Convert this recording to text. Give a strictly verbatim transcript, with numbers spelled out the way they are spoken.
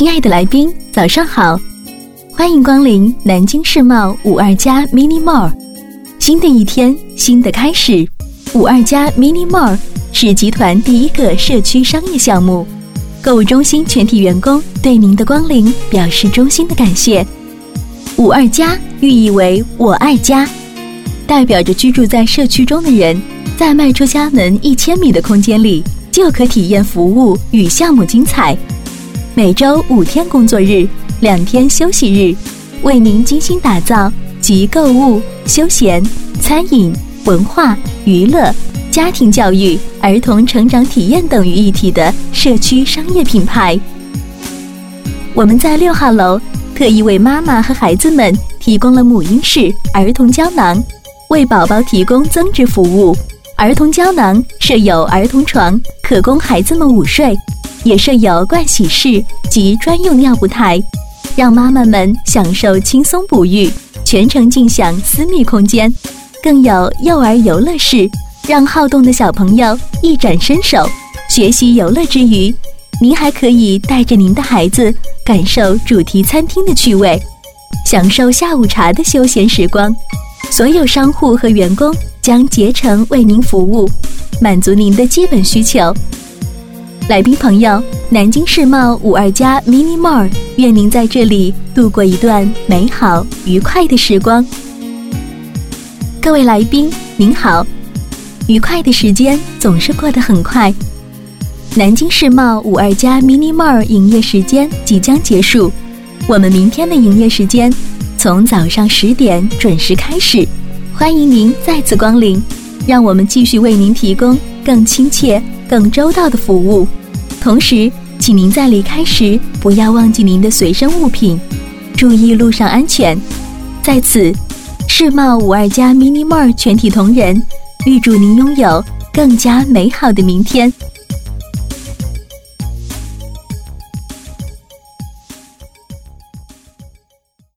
亲爱的来宾，早上好，欢迎光临南京世贸五二家 Mini Mall。新的一天，新的开始。五二家 Mini Mall 是集团第一个社区商业项目，购物中心全体员工对您的光临表示衷心的感谢。五二家寓意为我爱家，代表着居住在社区中的人，在迈出家门一千米的空间里，就可体验服务与项目精彩。每周五天工作日，两天休息日，为您精心打造集购物、休闲、餐饮、文化、娱乐、家庭教育、儿童成长体验等于一体的社区商业品牌。我们在六号楼特意为妈妈和孩子们提供了母婴室儿童胶囊，为宝宝提供增值服务。儿童胶囊设有儿童床，可供孩子们午睡，也设有盥洗室及专用尿布台，让妈妈们享受轻松哺育，全程尽享私密空间。更有幼儿游乐室，让好动的小朋友一展身手。学习游乐之余，您还可以带着您的孩子感受主题餐厅的趣味，享受下午茶的休闲时光。所有商户和员工将竭诚为您服务，满足您的基本需求。来宾朋友，南京世贸五二家 Mini Mall 愿您在这里度过一段美好愉快的时光。各位来宾您好，愉快的时间总是过得很快。南京世贸五二家 Mini Mall 营业时间即将结束，我们明天的营业时间从早上十点准时开始，欢迎您再次光临，让我们继续为您提供更亲切、更周到的服务。同时，请您在离开时不要忘记您的随身物品，注意路上安全。在此，世贸五二家 Mini Mall 全体同仁预祝您拥有更加美好的明天。